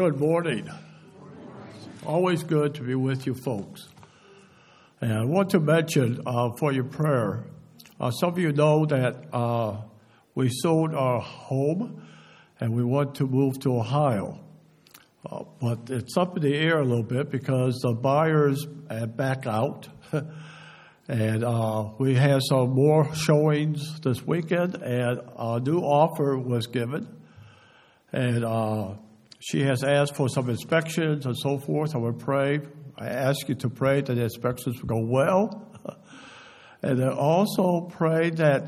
Good morning. Always good to be with you folks. And I want to mention for your prayer, some of you know that we sold our home and we want to move to Ohio. But it's up in the air a little bit because the buyers back out. And we had some more showings this weekend, and a new offer was given. And she has asked for some inspections and so forth. I would pray. I ask you to pray that the inspections will go well. And then also pray that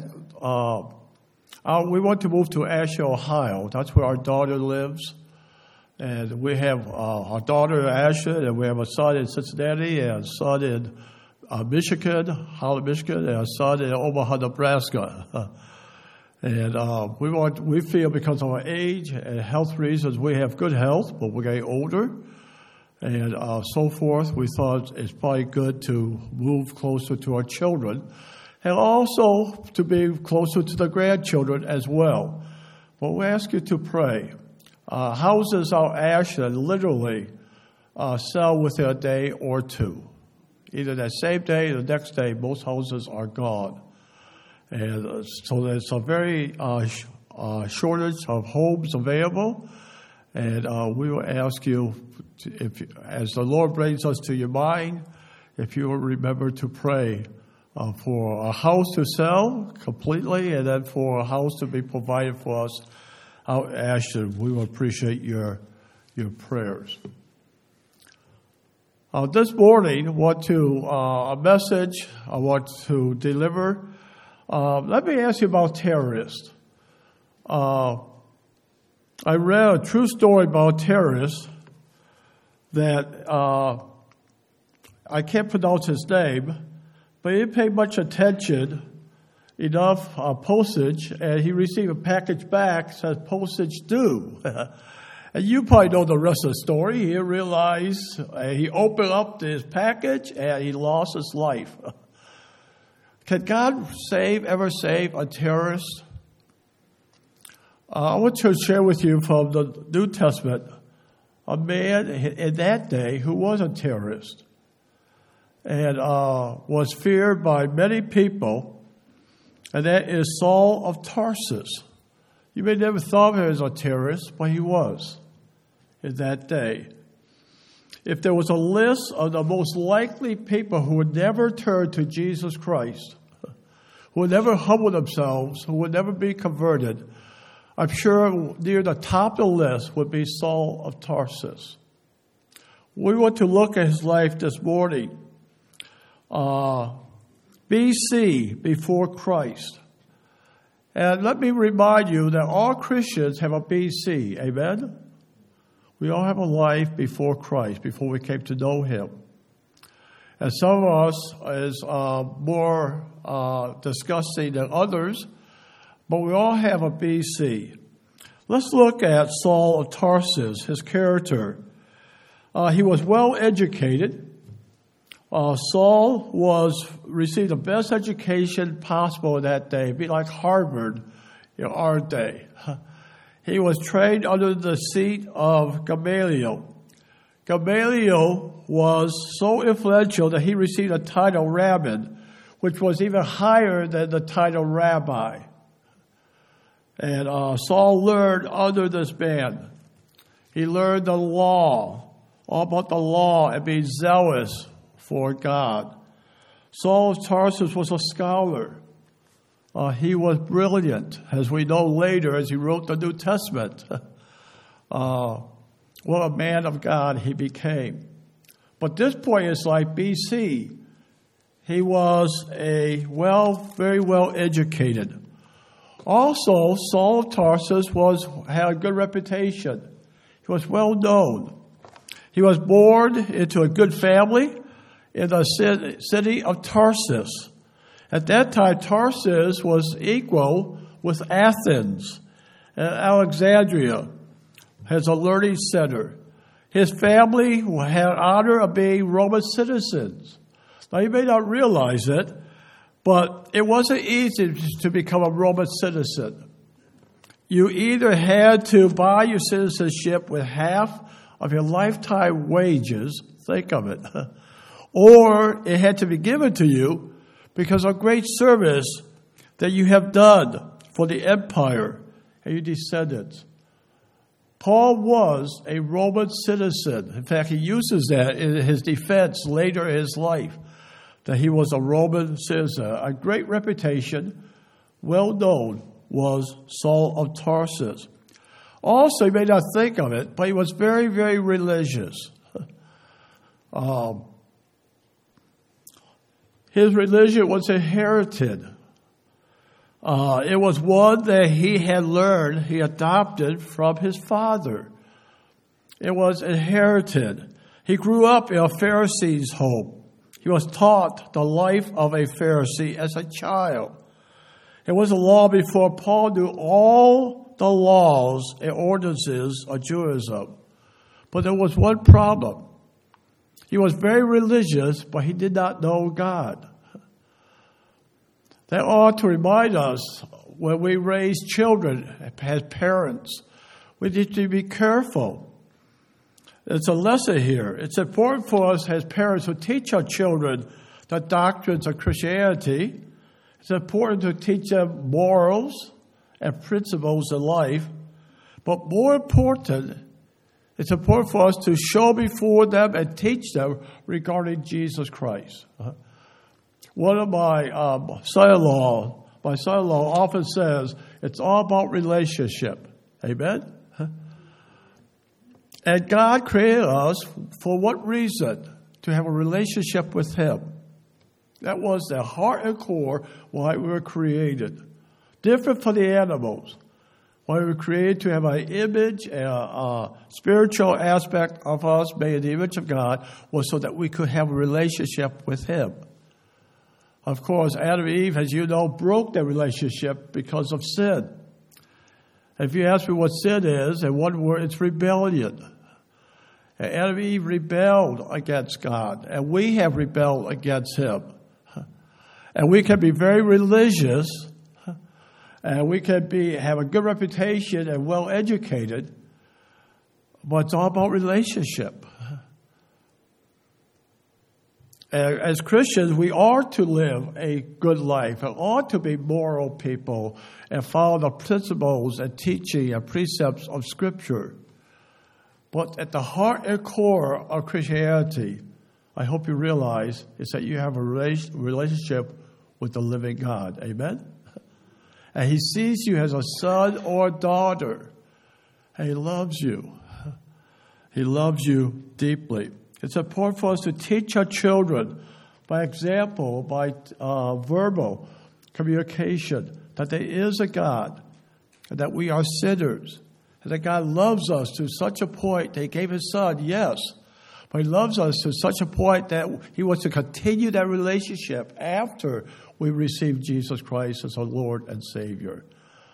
we want to move to Asher, Ohio. That's where our daughter lives. And we have our daughter in Asher, and we have a son in Cincinnati, and a son in Michigan, Holland, Michigan, and a son in Omaha, Nebraska. And we feel because of our age and health reasons, we have good health, but we're getting older and so forth. We thought it's probably good to move closer to our children and also to be closer to the grandchildren as well. But we ask you to pray. Houses out Ashland literally sell within a day or two. Either that same day or the next day, most houses are gone. And so there's a very shortage of homes available. And we will ask you, as the Lord brings us to your mind, if you will remember to pray for a house to sell completely and then for a house to be provided for us out in Ashland. We will appreciate your prayers. This morning, a message I want to deliver. Let me ask you about terrorists. I read a true story about terrorists that I can't pronounce his name, but he didn't pay much attention, enough postage, and he received a package back that says postage due. And you probably know the rest of the story. He realized he opened up his package and he lost his life. Can God ever save a terrorist? I want to share with you from the New Testament a man in that day who was a terrorist and was feared by many people, and that is Saul of Tarsus. You may never thought of him as a terrorist, but he was in that day. If there was a list of the most likely people who would never turn to Jesus Christ, who would never humble themselves, who would never be converted, I'm sure near the top of the list would be Saul of Tarsus. We want to look at his life this morning. BC, before Christ. And let me remind you that all Christians have a BC. Amen? We all have a life before Christ, before we came to know him. And some of us is more disgusting than others, but we all have a BC. Let's look at Saul of Tarsus, his character. He was well educated. Saul received the best education possible in that day. It'd be like Harvard in our day. He was trained under the seat of Gamaliel. Gamaliel was so influential that he received a title rabbin, which was even higher than the title rabbi. And Saul learned under this man. He learned the law, all about the law, and being zealous for God. Saul of Tarsus was a scholar. He was brilliant, as we know later, as he wrote the New Testament. What a man of God he became. But this point is like BC. He was very well educated. Also, Saul of Tarsus had a good reputation. He was well known. He was born into a good family in the city of Tarsus. At that time, Tarsus was equal with Athens and Alexandria as a learning center. His family had honor of being Roman citizens. Now, you may not realize it, but it wasn't easy to become a Roman citizen. You either had to buy your citizenship with half of your lifetime wages. Think of it. Or it had to be given to you because of great service that you have done for the empire and your descendants. Paul was a Roman citizen. In fact, he uses that in his defense later in his life, that he was a Roman citizen. A great reputation, well known, was Saul of Tarsus. Also, you may not think of it, but he was very, very religious. His religion was inherited. It was one that he had learned, he adopted from his father. It was inherited. He grew up in a Pharisee's home. He was taught the life of a Pharisee as a child. It wasn't long before Paul knew all the laws and ordinances of Judaism. But there was one problem. He was very religious, but he did not know God. That ought to remind us when we raise children as parents, we need to be careful. It's a lesson here. It's important for us as parents to teach our children the doctrines of Christianity. It's important to teach them morals and principles in life. But more important, it's important for us to show before them and teach them regarding Jesus Christ. One of my son-in-law often says, it's all about relationship. Amen? And God created us for what reason? To have a relationship with Him. That was the heart and core why we were created. Different from the animals. Why we were created to have an image, a spiritual aspect of us made in the image of God, was so that we could have a relationship with Him. Of course, Adam and Eve, as you know, broke their relationship because of sin. If you ask me what sin is, in one word, it's rebellion. And Adam and Eve rebelled against God, and we have rebelled against Him. And we can be very religious, and we can have a good reputation and well educated, but it's all about relationship. And as Christians, we are to live a good life and ought to be moral people and follow the principles and teaching and precepts of Scripture. But at the heart and core of Christianity, I hope you realize, is that you have a relationship with the living God. Amen? And He sees you as a son or a daughter. And He loves you. He loves you deeply. It's important for us to teach our children by example, by verbal communication, that there is a God, and that we are sinners, and that God loves us to such a point that He gave His Son, yes, but He loves us to such a point that He wants to continue that relationship after we receive Jesus Christ as our Lord and Savior.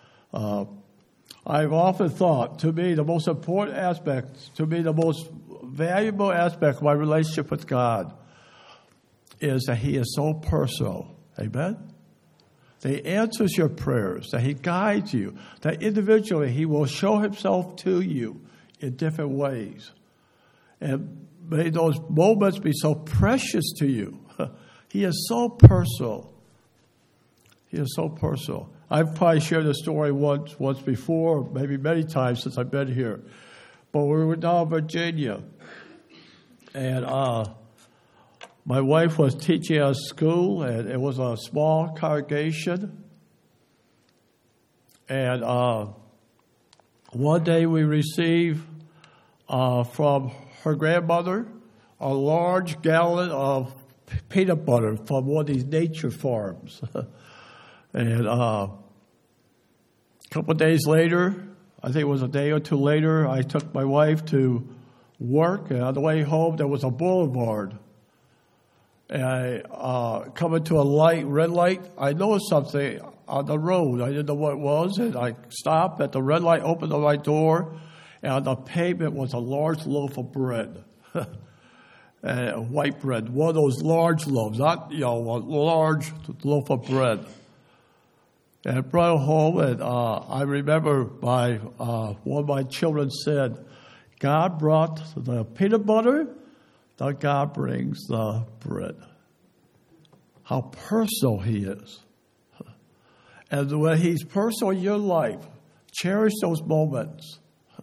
I've often thought, to me, the most important aspect, to me, the most valuable aspect of my relationship with God is that He is so personal. Amen? That He answers your prayers, that He guides you, that individually He will show Himself to you in different ways. And may those moments be so precious to you. He is so personal. He is so personal. I've probably shared this story once before, maybe many times since I've been here. But we were down in Virginia, and my wife was teaching us school, and it was a small congregation. And one day we received from her grandmother a large gallon of peanut butter from one of these nature farms. And a couple of days later, I think it was a day or two later, I took my wife to work. And on the way home, there was a boulevard. And I coming to a red light, I noticed something on the road. I didn't know what it was. And I stopped at the red light, opened the right door, and on the pavement was a large loaf of bread. White bread, one of those large loaves, not, a large loaf of bread. And I brought it home, and I remember one of my children said, God brought the peanut butter, that God brings the bread. How personal He is. And when He's personal in your life, cherish those moments.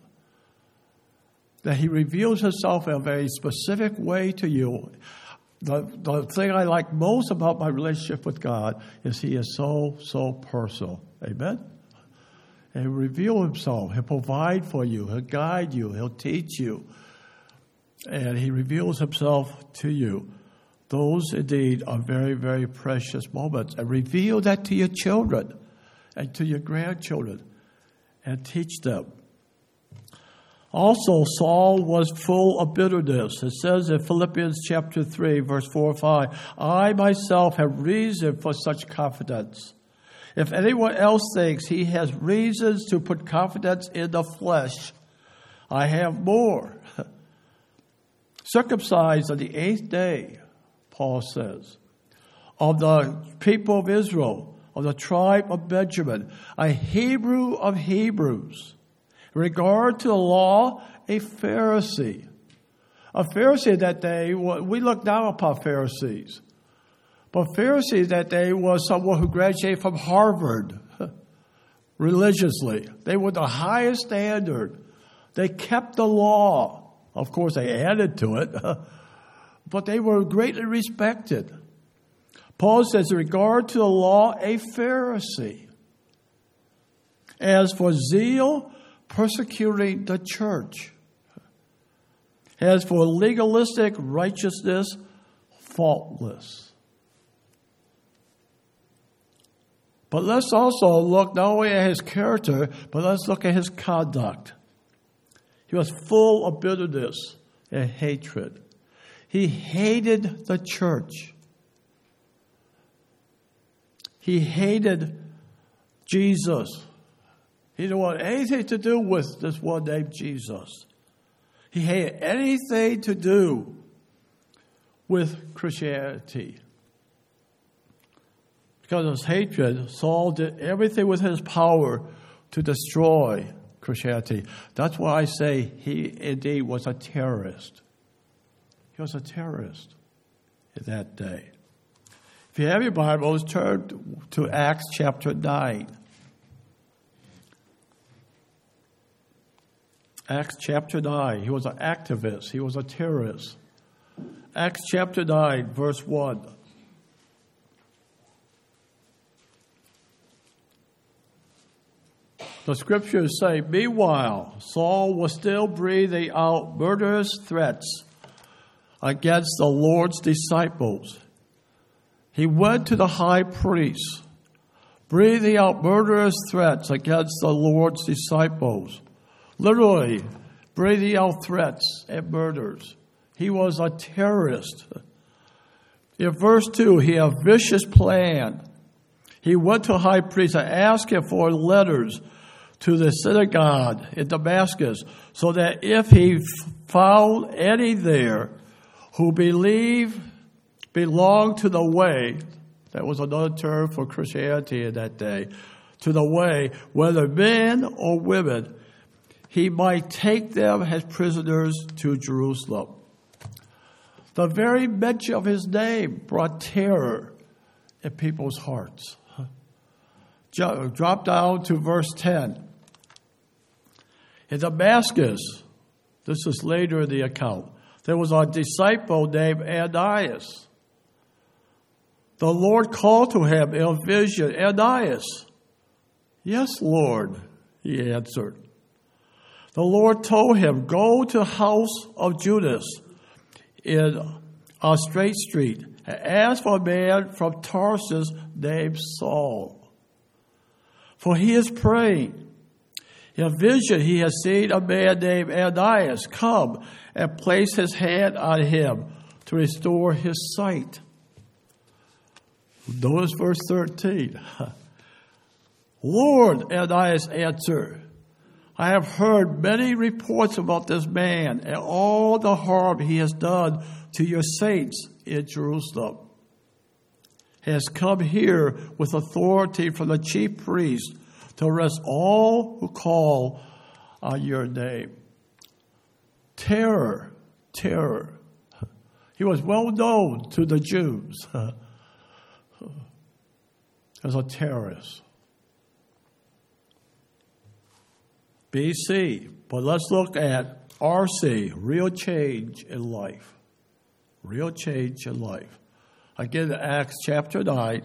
That He reveals Himself in a very specific way to you. The thing I like most about my relationship with God is He is so personal. Amen? And He'll reveal Himself. He'll provide for you. He'll guide you. He'll teach you. And He reveals Himself to you. Those indeed are very, very precious moments. And reveal that to your children and to your grandchildren and teach them. Also, Saul was full of bitterness. It says in Philippians chapter 3, verse 4 and 5, I myself have reason for such confidence. If anyone else thinks he has reasons to put confidence in the flesh, I have more. Circumcised on the 8th day, Paul says, of the people of Israel, of the tribe of Benjamin, a Hebrew of Hebrews. In regard to the law, a Pharisee. A Pharisee that day, we look down upon Pharisees. But Pharisee that day was someone who graduated from Harvard religiously. They were the highest standard. They kept the law. Of course, they added to it. But they were greatly respected. Paul says, in regard to the law, a Pharisee. As for zeal, persecuting the church. As for legalistic righteousness, faultless. But let's also look not only at his character, but let's look at his conduct. He was full of bitterness and hatred. He hated the church. He hated Jesus. He didn't want anything to do with this one named Jesus. He hated anything to do with Christianity. Because of his hatred, Saul did everything within his power to destroy Christianity. That's why I say he indeed was a terrorist. He was a terrorist in that day. If you have your Bibles, turn to Acts chapter 9. Acts chapter 9. He was an activist. He was a terrorist. Acts chapter 9, verse 1. The scriptures say, meanwhile, Saul was still breathing out murderous threats against the Lord's disciples. He went to the high priest, breathing out murderous threats against the Lord's disciples. Literally, breathing out threats and murders. He was a terrorist. In verse 2, he had a vicious plan. He went to the high priest and asked him for letters to the synagogue in Damascus, so that if he found any there who belonged to the way, that was another term for Christianity in that day, to the way, whether men or women, he might take them as prisoners to Jerusalem. The very mention of his name brought terror in people's hearts. Drop down to verse 10. In Damascus, this is later in the account, there was a disciple named Ananias. The Lord called to him in a vision, Ananias. Yes, Lord, he answered. The Lord told him, go to the house of Judas in a straight street and ask for a man from Tarsus named Saul. For he is praying. In a vision, he has seen a man named Ananias come and place his hand on him to restore his sight. Notice verse 13. Lord, Ananias answered, I have heard many reports about this man and all the harm he has done to your saints in Jerusalem. He has come here with authority from the chief priest to arrest all who call on your name. Terror. He was well known to the Jews as a terrorist. BC. But let's look at RC, real change in life. Real change in life. Again, Acts chapter 9.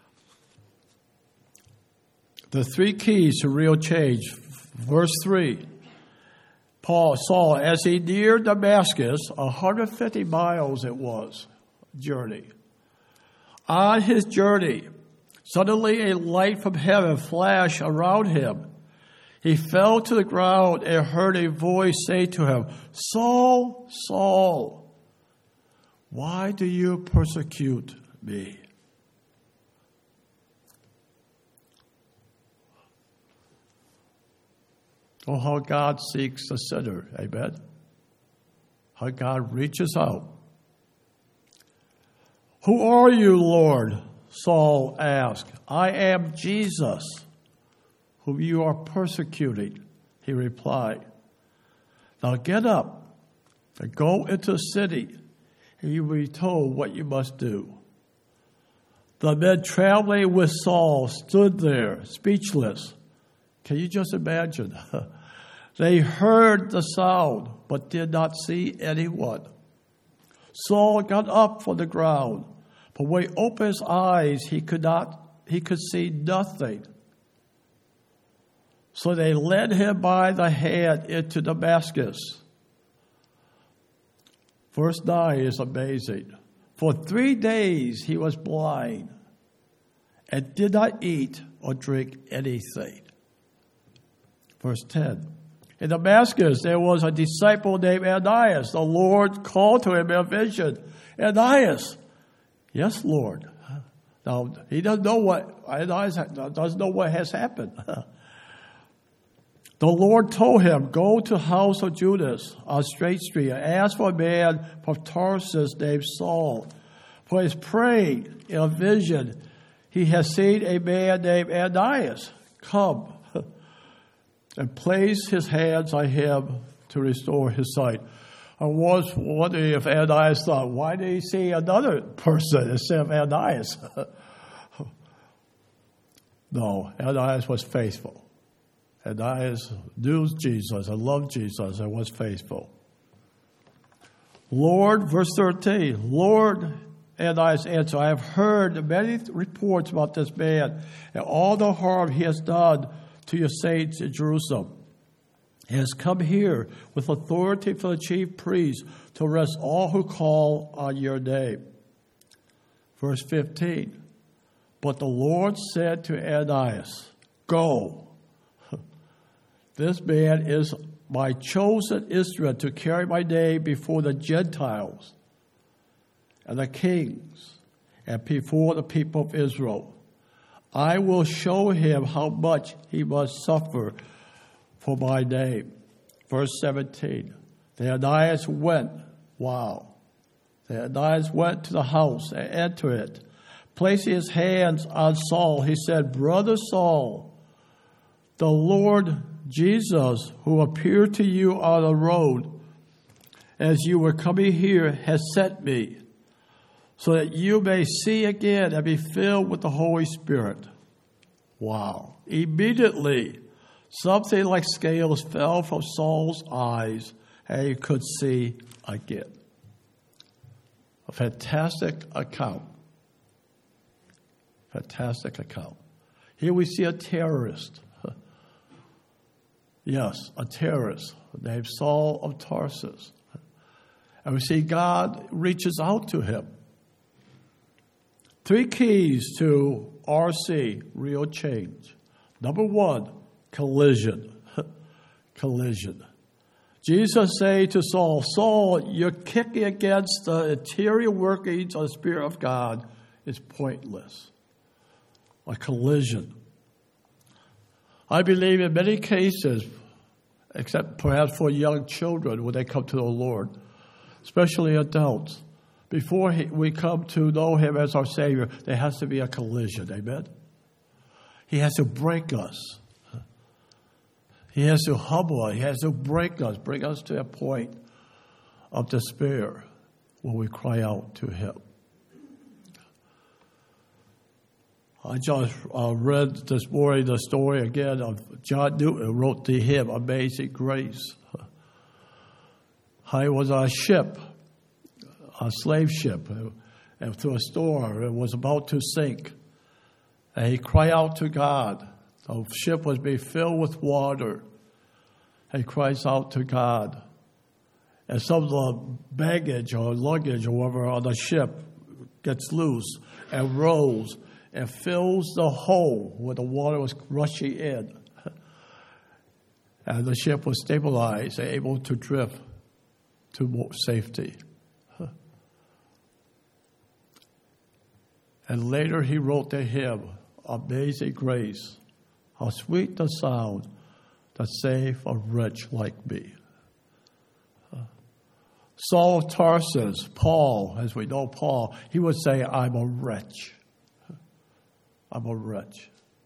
The three keys to real change. Verse 3. Paul saw as he neared Damascus, 150 miles it was, journey. On his journey, suddenly a light from heaven flashed around him. He fell to the ground and heard a voice say to him, Saul, Saul, why do you persecute me? Oh, how God seeks the sinner, amen? How God reaches out. Who are you, Lord? Saul asked. I am Jesus, whom you are persecuting, he replied. Now get up and go into the city, and you will be told what you must do. The men traveling with Saul stood there, speechless. Can you just imagine? They heard the sound, but did not see anyone. Saul got up from the ground, but when he opened his eyes, he could see nothing. So they led him by the hand into Damascus. Verse 9 is amazing. For 3 days he was blind and did not eat or drink anything. Verse 10. In Damascus, there was a disciple named Ananias. The Lord called to him in a vision, Ananias. Yes, Lord. Now, he doesn't know Ananias doesn't know what has happened. The Lord told him, go to the house of Judas on Straight Street and ask for a man from Tarsus named Saul. For he's praying in a vision. He has seen a man named Ananias come and place his hands on him to restore his sight. I was wondering if Ananias thought, why did he see another person instead of Ananias? No, Ananias was faithful. Ananias knew Jesus and loved Jesus and was faithful. Lord, verse 13, Lord, Ananias answered, I have heard many reports about this man and all the harm he has done to your saints in Jerusalem. He has come here with authority for the chief priests to arrest all who call on your name. Verse 15. But the Lord said to Ananias, go. This man is my chosen instrument to carry my name before the Gentiles and the kings and before the people of Israel. I will show him how much he must suffer for my name. Verse 17. The Ananias went. Wow. The Ananias went to the house and entered it. Placing his hands on Saul, he said, Brother Saul, the Lord Jesus, who appeared to you on the road as you were coming here, has sent me, so that you may see again and be filled with the Holy Spirit. Wow. Immediately, something like scales fell from Saul's eyes, and he could see again. A fantastic account. Fantastic account. Here we see a terrorist. Yes, a terrorist named Saul of Tarsus. And we see God reaches out to him. 3 keys to RC, real change. Number 1, collision. Collision. Jesus said to Saul, Saul, you're kicking against the interior workings of the Spirit of God. It's pointless. A collision. I believe in many cases, except perhaps for young children when they come to the Lord, especially adults, before we come to know Him as our Savior, there has to be a collision. Amen? He has to break us. He has to humble us. He has to break us, bring us to a point of despair when we cry out to Him. I just read this morning the story again of John Newton, who wrote the hymn, Amazing Grace. He was on a ship, a slave ship, and through a storm, it was about to sink. And he cried out to God. The ship was being filled with water. He cries out to God. And some of the baggage or luggage or whatever on the ship gets loose and rolls and fills the hole where the water was rushing in. And the ship was stabilized and able to drift to safety. And later he wrote the hymn, Amazing Grace, how sweet the sound that saved a wretch like me. Saul of Tarsus, Paul, as we know Paul, he would say, I'm a wretch. I'm a wretch.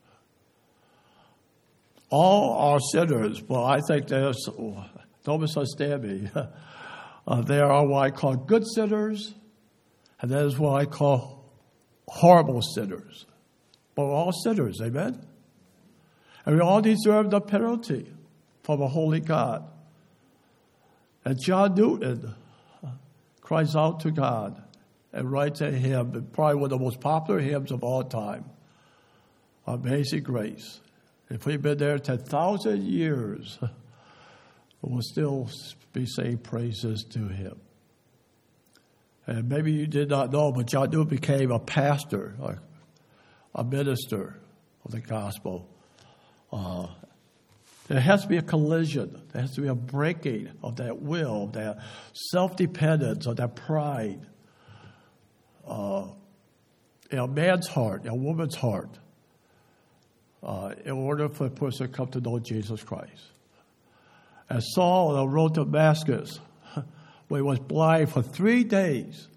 All are sinners, but I think there's, don't misunderstand me, there are what I call good sinners, and that is what I call horrible sinners. But we're all sinners, amen? And we all deserve the penalty from a holy God. And John Newton cries out to God and writes a hymn, probably one of the most popular hymns of all time, Amazing Grace. If we've been there 10,000 years, we'll still be saying praises to Him. And maybe you did not know, but John Newton became a pastor, a minister of the gospel. There has to be a collision. There has to be a breaking of that will, that self-dependence, of that pride in a man's heart, a woman's heart, in order for a person to come to know Jesus Christ. As Saul on the road to Damascus, when he was blind for 3 days,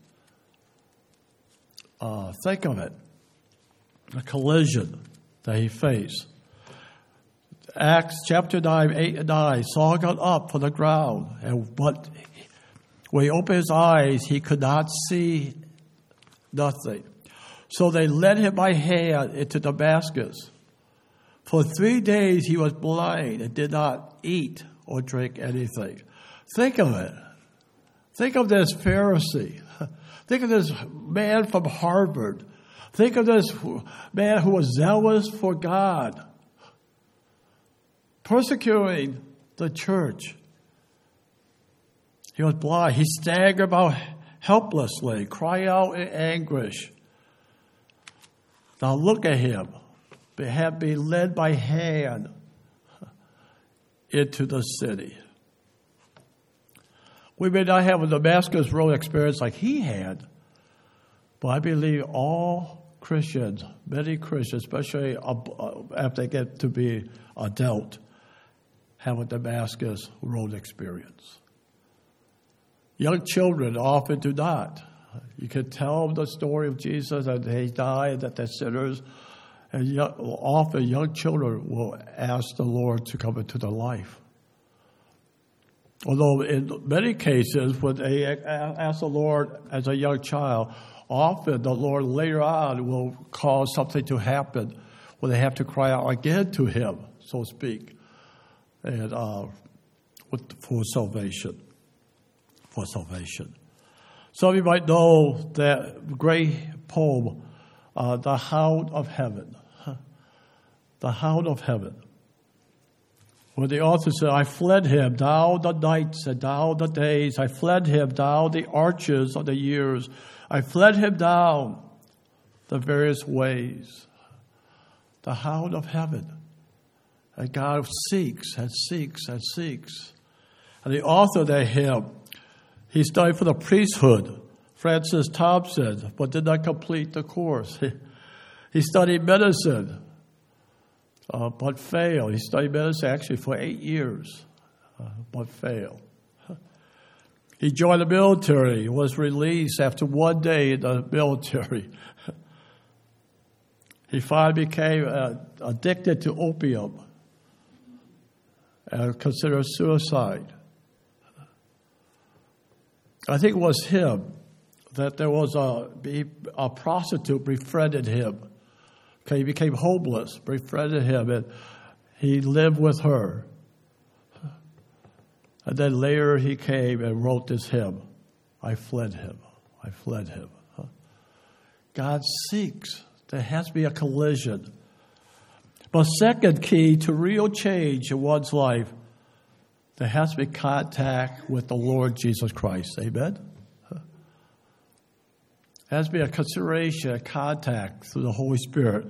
think of it, the collision that he faced. Acts chapter 9, 8 and 9, Saul got up from the ground, but when he opened his eyes, he could not see nothing. So they led him by hand into Damascus. For 3 days he was blind and did not eat or drink anything. Think of it. Think of this Pharisee. Think of this man from Harvard. Think of this man who was zealous for God, persecuting the church. He was blind. He staggered about helplessly, crying out in anguish. Now look at him. They have been led by hand into the city. We may not have a Damascus Road experience like he had, but I believe all Christians, many Christians, especially after they get to be adult, have a Damascus Road experience. Young children often do not. You can tell them the story of Jesus, that they died, that they're sinners. And often young children will ask the Lord to come into their life. Although in many cases, when they ask the Lord as a young child, often the Lord later on will cause something to happen where they have to cry out again to Him, so to speak, and for salvation. For salvation. Some of you might know that great poem, The Hound of Heaven. The Hound of Heaven. Where the author said, I fled him down the nights and down the days. I fled him down the arches of the years. I fled him down the various ways. The Hound of Heaven. And God seeks and seeks and seeks. And the author of that hymn, he studied for the priesthood, Francis Thompson, but did not complete the course. He studied medicine, but failed. He studied medicine actually for 8 years, but failed. He joined the military, was released after 1 day in the military. He finally became addicted to opium and considered suicide. I think it was him, that there was a prostitute befriended him. Okay, he became homeless, befriended him, and he lived with her. And then later he came and wrote this hymn, I fled him, I fled him. God seeks. There has to be a collision. But second key to real change in one's life, there has to be contact with the Lord Jesus Christ. Amen? There has to be a consideration, a contact through the Holy Spirit.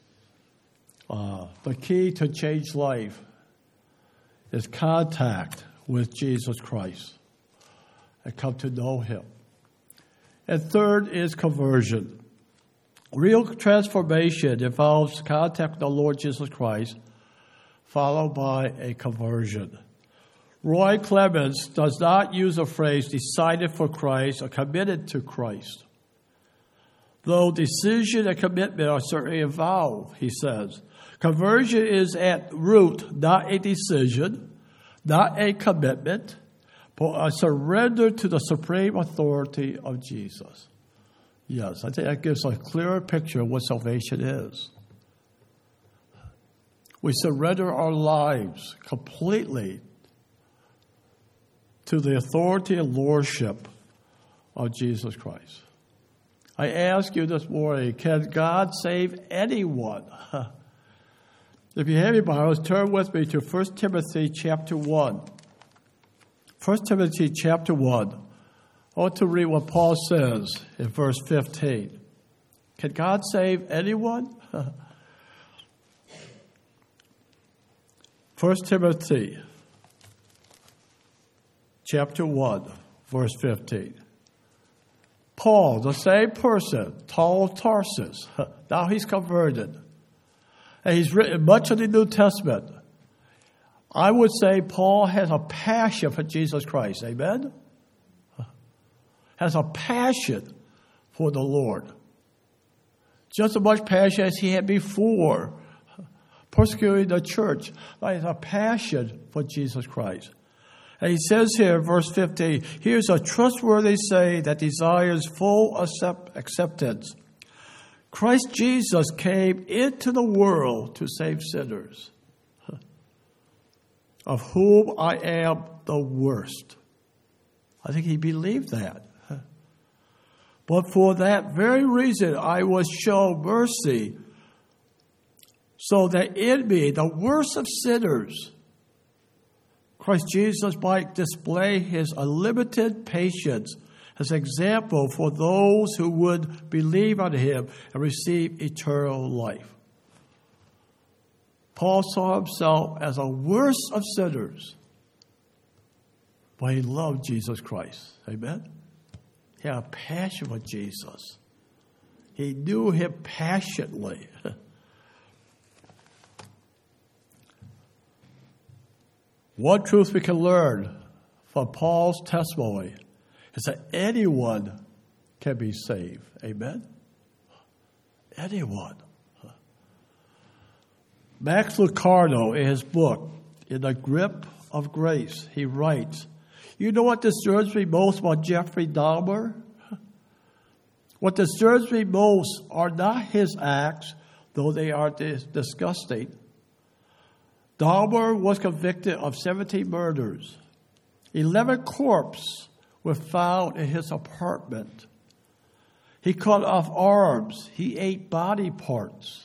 The key to change life is contact with Jesus Christ and come to know Him. And third is conversion. Real transformation involves contact with the Lord Jesus Christ, followed by a conversion. Roy Clemens does not use the phrase decided for Christ or committed to Christ. Though decision and commitment are certainly involved, he says. Conversion is at root not a decision, not a commitment, but a surrender to the supreme authority of Jesus. Yes, I think that gives a clearer picture of what salvation is. We surrender our lives completely to the authority and lordship of Jesus Christ. I ask you this morning, can God save anyone? If you have your Bibles, turn with me to 1 Timothy chapter 1. 1 Timothy chapter 1. I want to read what Paul says in verse 15. Can God save anyone? 1 Timothy chapter 1, verse 15. Paul, the same person, Paul of Tarsus, now he's converted. And he's written much of the New Testament. I would say Paul has a passion for Jesus Christ. Amen? Has a passion for the Lord. Just as much passion as he had before persecuting the church. He has a passion for Jesus Christ. And he says here, verse 15, here's a trustworthy saying that desires full acceptance. Christ Jesus came into the world to save sinners, of whom I am the worst. I think he believed that. But for that very reason, I was shown mercy, so that in me, the worst of sinners, Christ Jesus might display his unlimited patience as an example for those who would believe on him and receive eternal life. Paul saw himself as a worst of sinners, but he loved Jesus Christ. Amen? He had a passion for Jesus. He knew him passionately. One truth we can learn from Paul's testimony is that anyone can be saved. Amen? Anyone. Max Lucado, in his book, In the Grip of Grace, he writes, you know what disturbs me most about Jeffrey Dahmer? What disturbs me most are not his acts, though they are disgusting. Dahmer was convicted of 17 murders. 11 corpses were found in his apartment. He cut off arms. He ate body parts.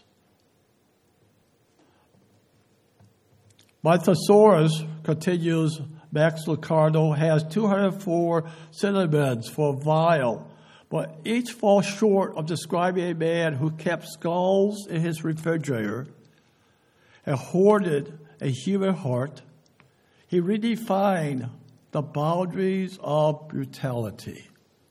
My thesaurus, continues Max Lucado, has 204 synonyms for vile, but each falls short of describing a man who kept skulls in his refrigerator and hoarded a human heart. He redefined the boundaries of brutality.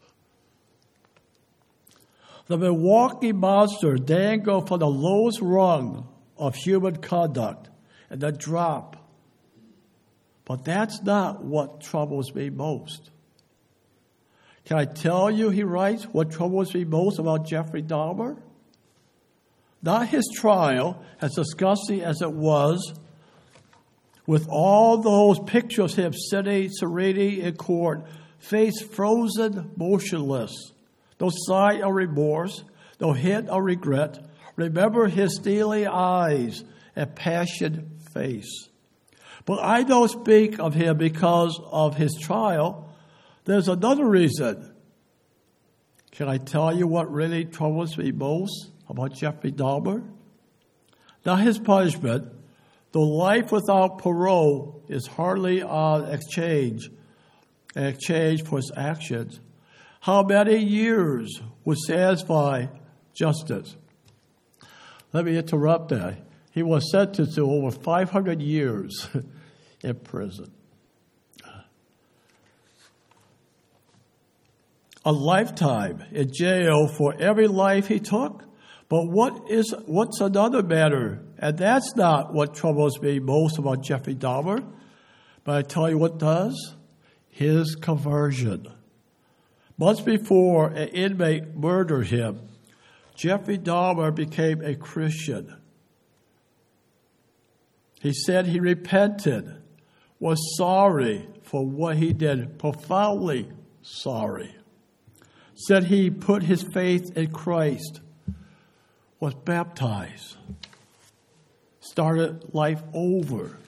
The Milwaukee monster dangled from the lowest rung of human conduct and the drop. But that's not what troubles me most. Can I tell you, he writes, what troubles me most about Jeffrey Dahmer? Not his trial, as disgusting as it was, with all those pictures of him sitting serenely in court, face frozen, motionless. No sign of remorse, no hint of regret. Remember his steely eyes and passionate face. But I don't speak of him because of his trial. There's another reason. Can I tell you what really troubles me most about Jeffrey Dahmer? Not his punishment, though life without parole is hardly an exchange for his actions. How many years would satisfy justice? Let me interrupt that. He was sentenced to over 500 years in prison. A lifetime in jail for every life he took. But what's another matter? And that's not what troubles me most about Jeffrey Dahmer. But I tell you what does. His conversion. Months before an inmate murdered him, Jeffrey Dahmer became a Christian. He said he repented, was sorry for what he did, profoundly sorry. Said he put his faith in Christ, was baptized, started life over,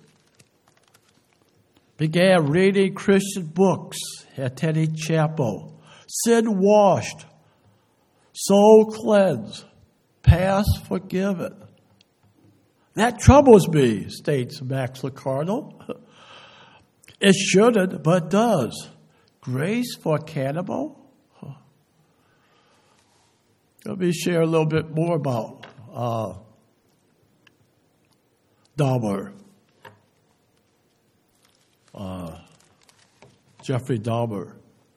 began reading Christian books, attending chapel, sin washed, soul cleansed, past forgiven. That troubles me, states Max Lucado. It shouldn't, but does. Grace for a cannibal? Let me share a little bit more about Dahmer. Jeffrey Dahmer.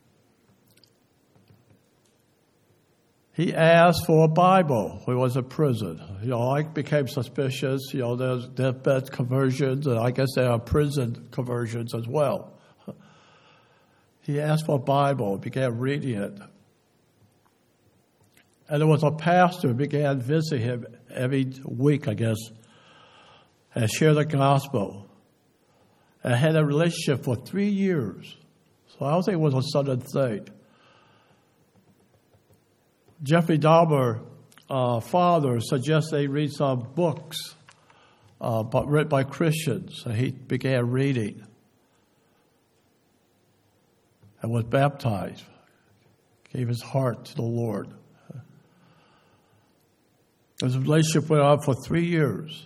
He asked for a Bible when he was in prison. I became suspicious. There's deathbed conversions, and I guess there are prison conversions as well. He asked for a Bible, began reading it. And there was a pastor who began visiting him every week, I guess, and shared the gospel. And had a relationship for 3 years. So I don't think it was a sudden thing. Jeffrey Dahmer's father suggested he read some books written by Christians. And he began reading and was baptized, gave his heart to the Lord. His relationship went on for 3 years.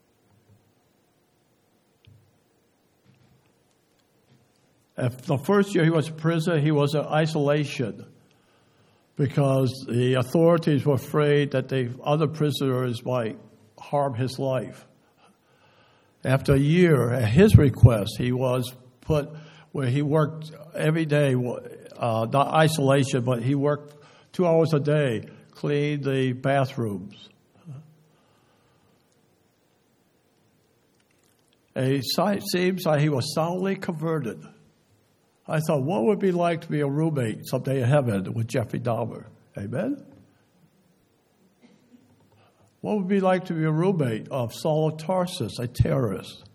And the first year he was in prison, he was in isolation because the authorities were afraid that the other prisoners might harm his life. After a year, at his request, he was put where he worked every day, not isolation, but he worked 2 hours a day, cleaned the bathrooms. And it seems like he was soundly converted. I thought, what would it be like to be a roommate someday in heaven with Jeffrey Dahmer? Amen? What would it be like to be a roommate of Saul of Tarsus, a terrorist?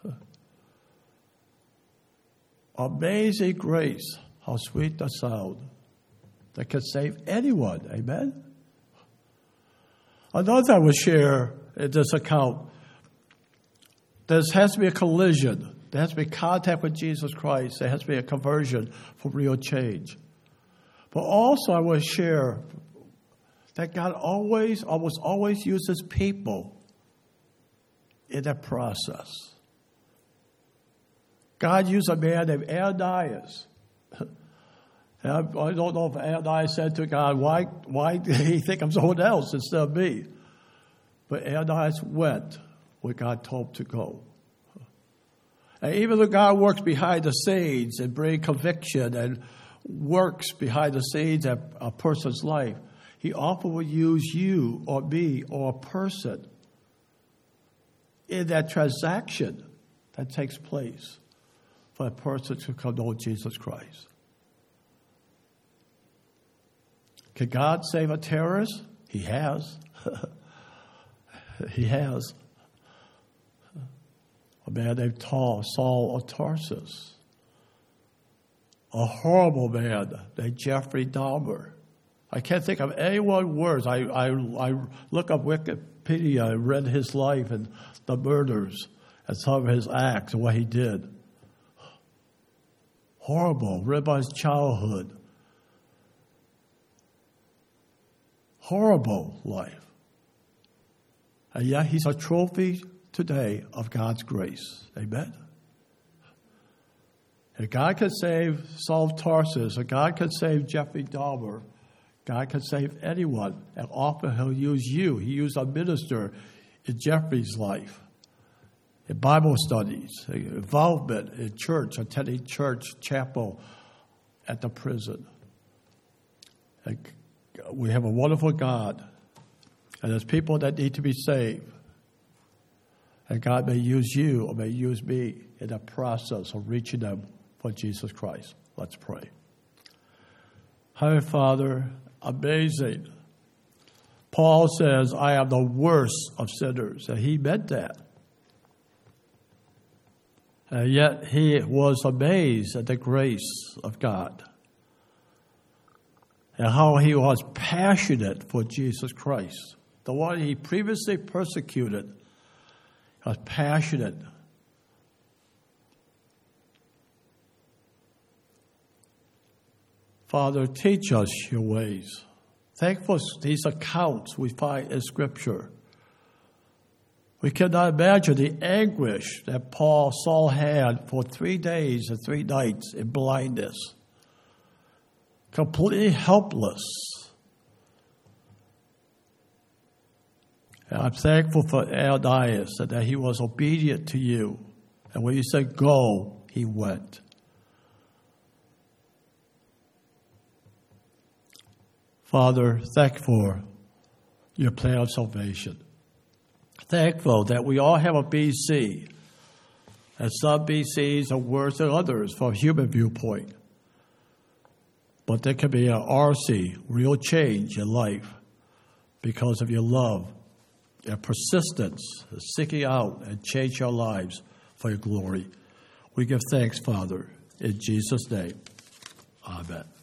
Amazing grace, how sweet the sound that can save anyone. Amen? Another thing I will share in this account, there has to be a collision. There has to be contact with Jesus Christ. There has to be a conversion for real change. But also I will share that God almost always uses people in that process. God used a man named Ananias. And I don't know if Ananias said to God, why did he think of someone else instead of me? But Ananias went where God told him to go. And even though God works behind the scenes and brings conviction and works behind the scenes in a person's life, he often will use you or me or a person in that transaction that takes place for a person to come to know Jesus Christ. Can God save a terrorist? He has. He has. A man named Saul of Tarsus. a horrible man named Jeffrey Dahmer. I can't think of any one words. I look up Wikipedia and read his life and the murders and some of his acts and what he did. Horrible, read about his childhood. Horrible life. And yet he's a trophy today of God's grace. Amen? If God could save Saul of Tarsus, if God could save Jeffrey Dahmer, God can save anyone. And often he'll use you. He used a minister in Jeffrey's life, in Bible studies, involvement in church, attending church, chapel at the prison. And we have a wonderful God. And there's people that need to be saved. And God may use you or may use me in the process of reaching them for Jesus Christ. Let's pray. Heavenly Father, amazing. Paul says, I am the worst of sinners. And he meant that. And yet he was amazed at the grace of God. And how he was passionate for Jesus Christ. The one he previously persecuted was passionate. Father, teach us your ways. Thankful these accounts we find in Scripture. We cannot imagine the anguish that Saul had for 3 days and 3 nights in blindness. Completely helpless. And I'm thankful for Ananias that he was obedient to you. And when you said go, he went. Father, thank you for your plan of salvation. Thankful that we all have a BC. And some BCs are worse than others from a human viewpoint. But there can be an RC, real change in life because of your love and persistence, seeking out and change our lives for your glory. We give thanks, Father, in Jesus' name. Amen.